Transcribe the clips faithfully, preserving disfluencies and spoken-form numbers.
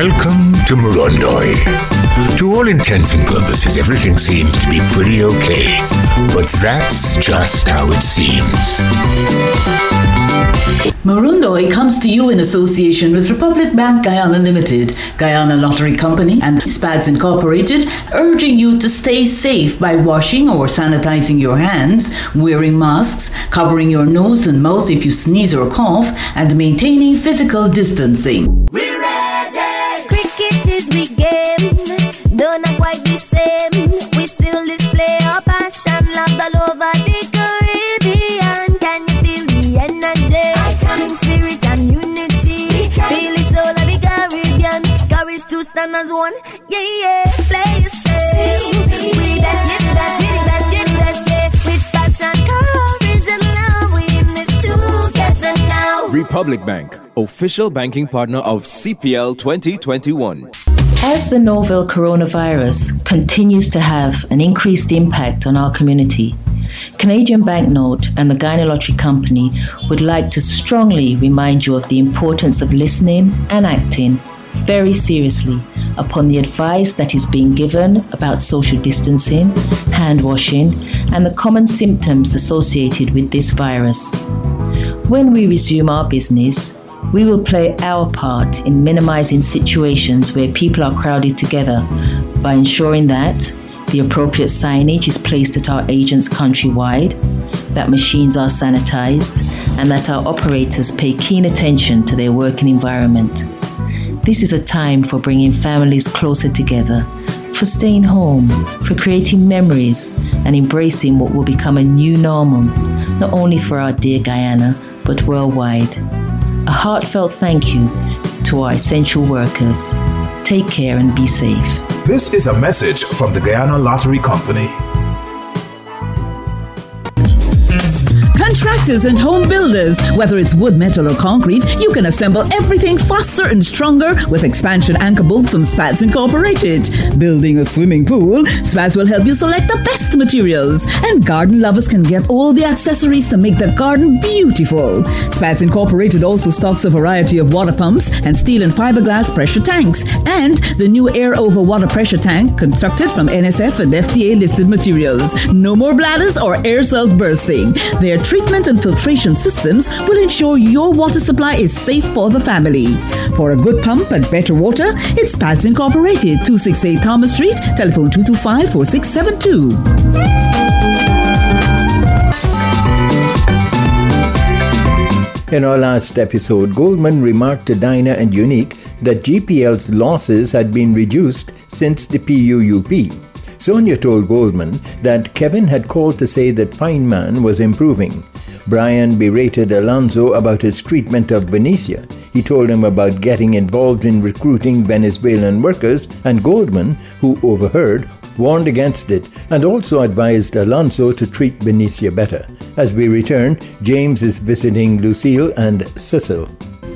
Welcome to Murundoi. To all intents and purposes, everything seems to be pretty okay. But that's just how it seems. Murundoi comes to you in association with Republic Bank Guyana Limited, Guyana Lottery Company, and SPADS Incorporated, urging you to stay safe by washing or sanitizing your hands, wearing masks, covering your nose and mouth if you sneeze or cough, and maintaining physical distancing. We're ready! Cricket is we game, don't not quite the same. We still display our passion, love all over the Caribbean. Can you feel the energy? Team spirit and unity. Feel the soul of the Caribbean. Courage to stand as one. Yeah, yeah. Play it safe. We the best, yeah, the best, we the best, yeah, the best, yeah. With passion, courage, and love, we in this together now. Republic Bank, official banking partner of C P L twenty twenty-one. As the novel coronavirus continues to have an increased impact on our community, Canadian Banknote and the Guyana Lottery Company would like to strongly remind you of the importance of listening and acting very seriously upon the advice that is being given about social distancing, hand washing, and the common symptoms associated with this virus. When we resume our business, we will play our part in minimizing situations where people are crowded together by ensuring that the appropriate signage is placed at our agents countrywide, that machines are sanitized, and that our operators pay keen attention to their working environment. This is a time for bringing families closer together, for staying home, for creating memories, and embracing what will become a new normal, not only for our dear Guyana, but worldwide. A heartfelt thank you to our essential workers. Take care and be safe. This is a message from the Guyana Lottery Company. Contractors and home builders, whether it's wood, metal, or concrete, you can assemble everything faster and stronger with expansion anchor bolts from SPADS Incorporated. Building a swimming pool, SPADS will help you select the best materials, and garden lovers can get all the accessories to make the garden beautiful. SPADS Incorporated also stocks a variety of water pumps and steel and fiberglass pressure tanks, and the new air over water pressure tank constructed from N S F and F D A listed materials. No more bladders or air cells bursting. Their treatment and filtration systems will ensure your water supply is safe for the family. For a good pump and better water, it's SPADS Incorporated, two sixty-eight Thomas Street, telephone two two five, four six seven two. In our last episode, Goldman remarked to Dinah and Unique that G P L's losses had been reduced since the P U U P. Sonia told Goldman that Kevin had called to say that Fine Man was improving. Brian berated Alonzo about his treatment of Benicia. He told him about getting involved in recruiting Venezuelan workers, and Goldman, who overheard, warned against it and also advised Alonzo to treat Benicia better. As we return, James is visiting Lucille and Cecil.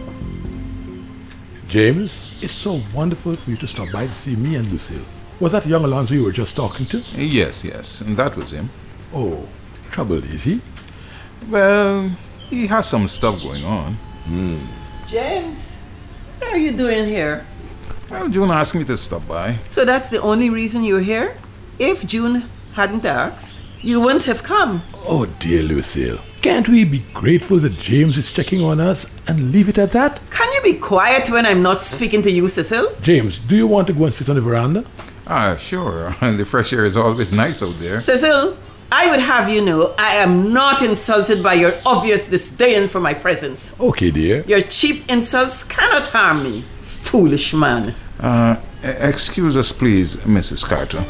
James, it's so wonderful for you to stop by to see me and Lucille. Was that young Alonzo you were just talking to? Yes, yes, and that was him. Oh, troubled, is he? Well, he has some stuff going on. Hmm. James, what are you doing here? Well, June asked me to stop by. So that's the only reason you're here? If June hadn't asked, you wouldn't have come. Oh, dear Lucille. Can't we be grateful that James is checking on us and leave it at that? Can you be quiet when I'm not speaking to you, Cecil? James, do you want to go and sit on the veranda? Ah, sure. The fresh air is always nice out there. Cecil, I would have you know I am not insulted by your obvious disdain for my presence. Okay, dear. Your cheap insults cannot harm me, foolish man. Uh, excuse us, please, Missus Carter.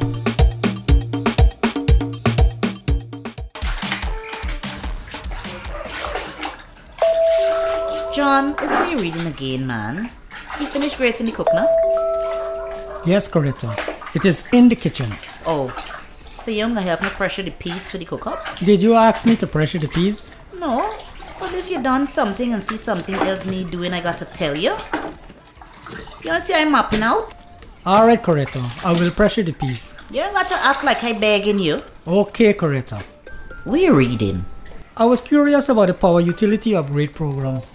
John, is what you're reading again, man. You finished grating the cook now? Yes, Coretta. It is in the kitchen. Oh, so you're gonna help me pressure the peas for the cook-up? Did you ask me to pressure the peas? No, but if you done something and see something else need doing, I got to tell you. You wanna see I'm mapping out? Alright, Coretta. I will pressure the peas. You ain't got to act like I'm begging you. Okay, Coretta. What are you reading? I was curious about the power utility upgrade program.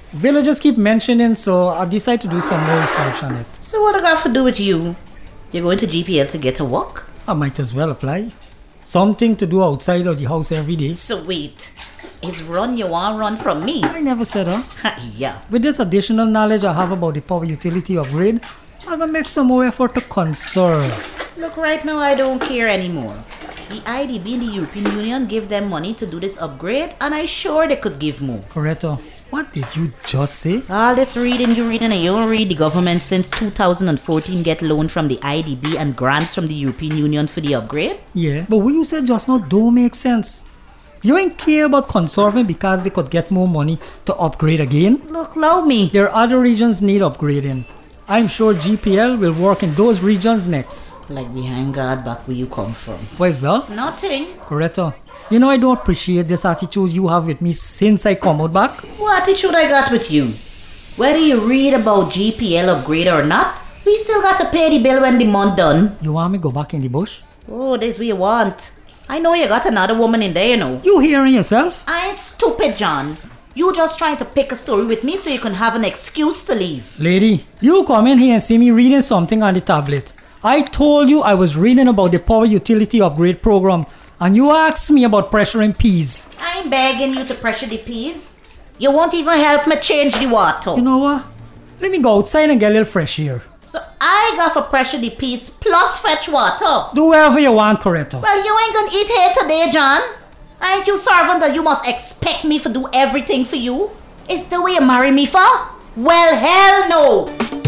Villagers keep mentioning, so I decided to do some more research on it. So what I got to do with you? You're going to G P L to get a walk? I might as well apply. Something to do outside of the house every day. So wait, is run you want run from me? I never said that. Huh? Yeah. With this additional knowledge I have about the power utility upgrade, I'm gonna make some more effort to conserve. Look, right now I don't care anymore. The I D B and the European Union give them money to do this upgrade, and I'm sure they could give more. Corretto, what did you just say? All this reading you reading and you don't read. The government since two thousand fourteen get loan from the I D B and grants from the European Union for the upgrade. Yeah, but what you said just now don't make sense. You ain't care about conserving because they could get more money to upgrade again? Look, allow me. There are other regions need upgrading. I'm sure G P L will work in those regions next. Like behind God back where you come from. Where's that? Nothing. Corretto. You know I don't appreciate this attitude you have with me since I come out back. What attitude I got with you? Whether you read about G P L upgrade or not, we still got to pay the bill when the month done. You want me go back in the bush? Oh, this what you want. I know you got another woman in there, you know. You hearing yourself? I ain't stupid, John. You just trying to pick a story with me so you can have an excuse to leave. Lady, you come in here and see me reading something on the tablet. I told you I was reading about the power utility upgrade program, and you asked me about pressuring peas. I ain't begging you to pressure the peas. You won't even help me change the water. You know what? Let me go outside and get a little fresh air. So I got to pressure the peas plus fetch water. Do whatever you want, Corretto. Well, you ain't gonna eat here today, John. Ain't you servant that you must expect me to do everything for you? Is the way you marry me for? Well, hell no!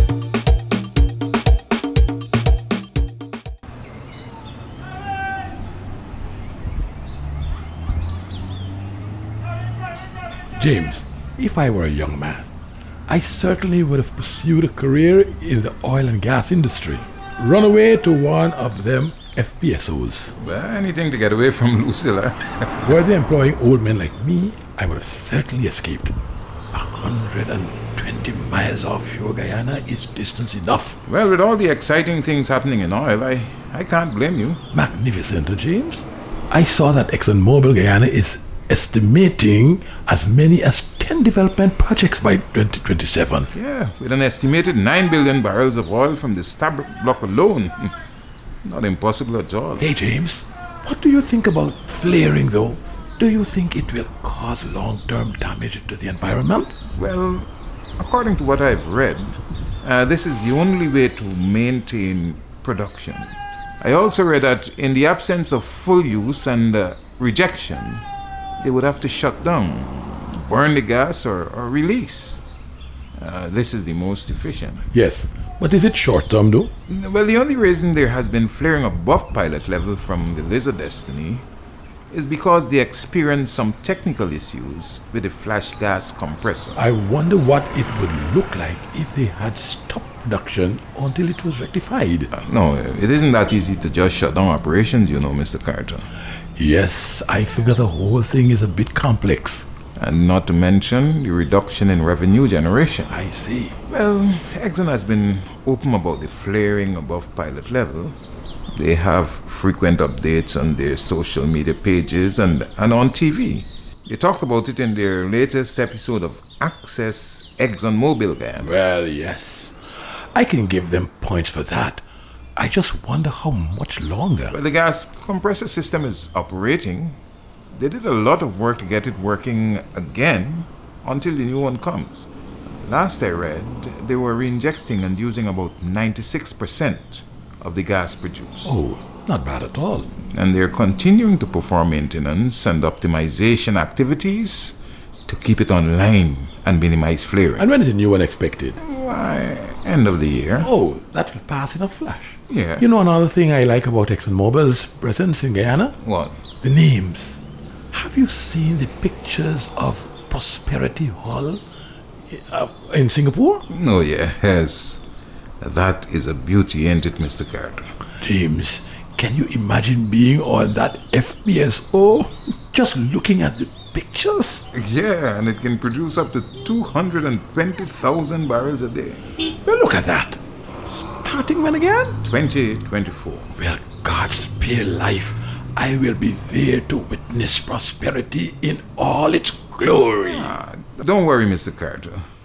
James, if I were a young man, I certainly would have pursued a career in the oil and gas industry. Run away to one of them F P S Os. Well, anything to get away from Lucilla. Were they employing old men like me, I would have certainly escaped. A hundred and twenty miles offshore Guyana is distance enough. Well, with all the exciting things happening in oil, I, I can't blame you. Magnificent, huh, James? I saw that ExxonMobil Guyana is estimating as many as ten development projects by twenty twenty-seven. Yeah, with an estimated nine billion barrels of oil from the Stabroek block alone. Not impossible at all. Hey, James, what do you think about flaring, though? Do you think it will cause long-term damage to the environment? Well, according to what I've read, uh, this is the only way to maintain production. I also read that in the absence of full use and uh, rejection, they would have to shut down, burn the gas, or, or release. Uh, this is the most efficient. Yes, but is it short-term, though? Well, the only reason there has been flaring above pilot level from the Lizard Destiny is because they experienced some technical issues with the flash gas compressor. I wonder what it would look like if they had stopped production until it was rectified. Uh, no, it isn't that easy to just shut down operations, you know, Mister Carter. Yes, I figure the whole thing is a bit complex. And not to mention the reduction in revenue generation. I see. Well, Exxon has been open about the flaring above pilot level. They have frequent updates on their social media pages and, and on T V. They talked about it in their latest episode of Access ExxonMobil Guyana. Well, yes. I can give them points for that. I just wonder how much longer. Well, the gas compressor system is operating. They did a lot of work to get it working again until the new one comes. Last I read, they were reinjecting and using about ninety-six percent of the gas produced. Oh, not bad at all. And they're continuing to perform maintenance and optimization activities to keep it online and minimize flaring. And when is the new one expected? Why, end of the year. Oh, that will pass in a flash. Yeah. You know another thing I like about ExxonMobil's presence in Guyana? What? The names. Have you seen the pictures of Prosperity Hall uh, in Singapore? No, yes. That is a beauty, ain't it, Mister Carter? James, can you imagine being on that F P S O? Just looking at the pictures? Yeah, and it can produce up to two hundred twenty thousand barrels a day. Well, look at that. Starting when again? twenty twenty-four. Well, God spare life. I will be there to witness prosperity in all its glory. Ah, don't worry, Mister Carter.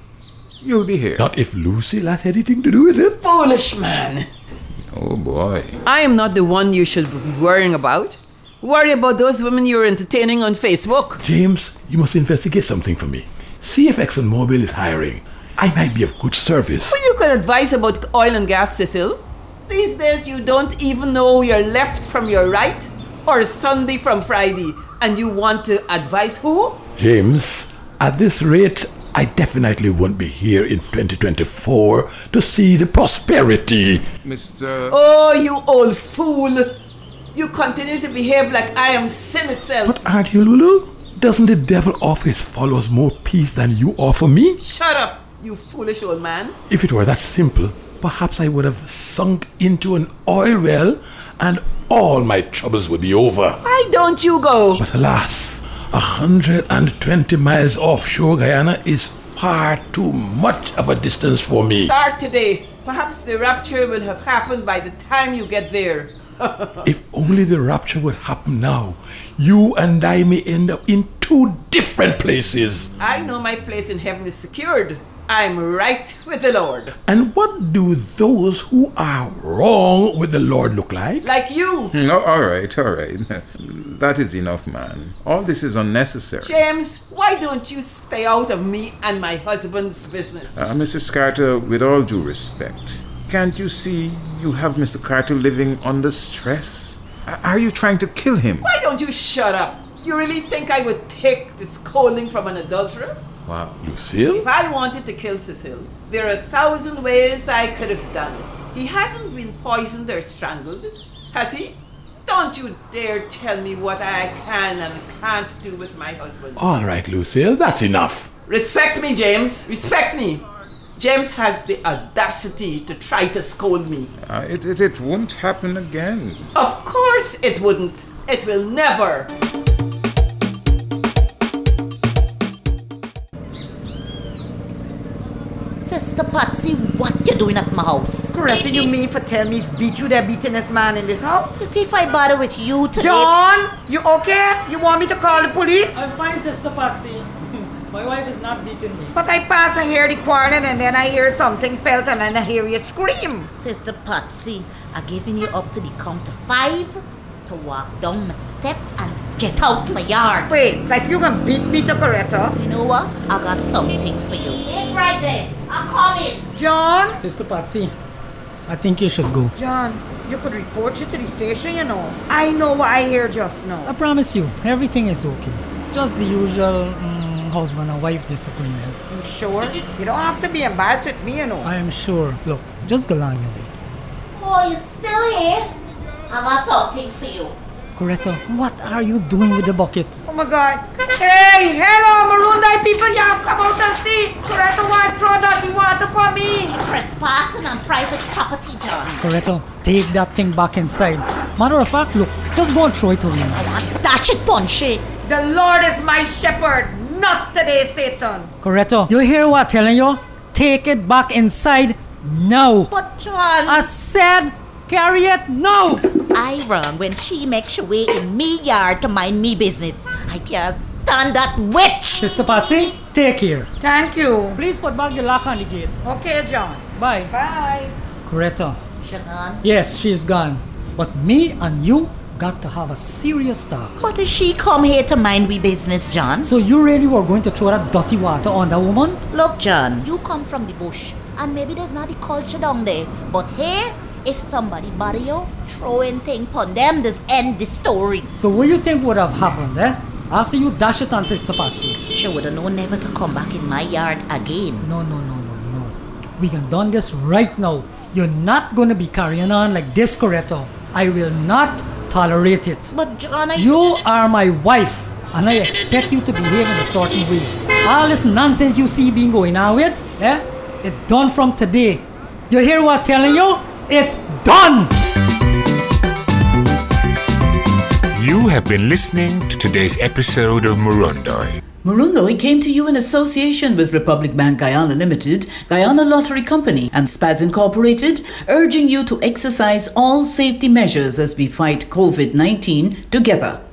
you'll be here. Not if Lucille has anything to do with it. Foolish man. Oh boy. I am not the one you should be worrying about. Worry about those women you're entertaining on Facebook. James, you must investigate something for me. See if ExxonMobil is hiring. I might be of good service. Well, you could advise about oil and gas, Cecil. These days you don't even know your left from your right or Sunday from Friday. And you want to advise who? James, at this rate, I definitely won't be here in twenty twenty-four to see the prosperity. Mister Oh, you old fool. You continue to behave like I am sin itself. But aren't you, Lulu? Doesn't the devil offer his followers more peace than you offer me? Shut up, you foolish old man. If it were that simple, perhaps I would have sunk into an oil well and all my troubles would be over. Why don't you go? But alas, a hundred and twenty miles offshore Guyana is far too much of a distance for me. Start today. Perhaps the rapture will have happened by the time you get there. If only the rapture would happen now, you and I may end up in two different places. I know my place in heaven is secured. I'm right with the Lord. And what do those who are wrong with the Lord look like? Like you. No, all right, all right. That is enough, man. All this is unnecessary. James, why don't you stay out of me and my husband's business? Uh, Missus Carter, with all due respect, can't you see you have Mister Carter living under stress? Are you trying to kill him? Why don't you shut up? You really think I would take this scolding from an adulterer? Wow. Lucille? If I wanted to kill Cecil, there are a thousand ways I could have done it. He hasn't been poisoned or strangled, has he? Don't you dare tell me what I can and can't do with my husband. All right, Lucille, that's enough. Respect me, James. Respect me. James has the audacity to try to scold me. Uh, it, it, it won't happen again. Of course it wouldn't. It will never. Sister Patsy, what you doing at my house? Correcting you mean for tell me beat you there beating this man in this house? You see if I bother with you today. John, you okay? You want me to call the police? I'm fine, Sister Patsy. My wife is not beating me. But I pass and hear the quarreling and then I hear something felt and then I hear you scream. Sister Patsy, I'm giving you up to the count of five to walk down my step and get out my yard. Wait, like you gonna beat me to Coretta? You know what? I got something for you. Wait right there. I'm coming. John? Sister Patsy, I think you should go. John, you could report you to the station, you know. I know what I hear just now. I promise you, everything is okay. Just the usual um, husband and wife disagreement. You sure? You don't have to be embarrassed with me, you know. I am sure. Look, just go along your way. Oh, you still here? I got something for you. Coretta, what are you doing with the bucket? Oh my God. Hey, hello, Marunday people, y'all come out and see. Coretta want to throw dirty water for me. Trespassing on private property, John. Coretta, take that thing back inside. Matter of fact, look, just go and throw it away now. I want dash it, punch it. The Lord is my shepherd, not today, Satan. Coretta, you hear what I'm telling you? Take it back inside now. But John... I said carry it now. I run when she makes her way in me yard to mind me business. I can't stand that witch. Sister Patsy, take care. Thank you. Please put back the lock on the gate. Okay, John. Bye. Bye. Coretta. She gone? Yes, she's gone. But me and you got to have a serious talk. But if she come here to mind we business, John? So you really were going to throw that dirty water on that woman? Look, John, you come from the bush. And maybe there's not the culture down there. But here, if somebody bother you, throwing thing pon them, this end the story. So what do you think would have happened, eh? After you dash it on Sister Patsy? She would have known never to come back in my yard again. No, no, no, no, no. We can done this right now. You're not going to be carrying on like this, Coretta. I will not tolerate it. But John, I... You are my wife, and I expect you to behave in a certain way. All this nonsense you see being going on with, eh? It's done from today. You hear what I'm telling you? It's done! You have been listening to today's episode of Murundoi. Murundoi came to you in association with Republic Bank Guyana Limited, Guyana Lottery Company and S P A D S Incorporated, urging you to exercise all safety measures as we fight COVID nineteen together.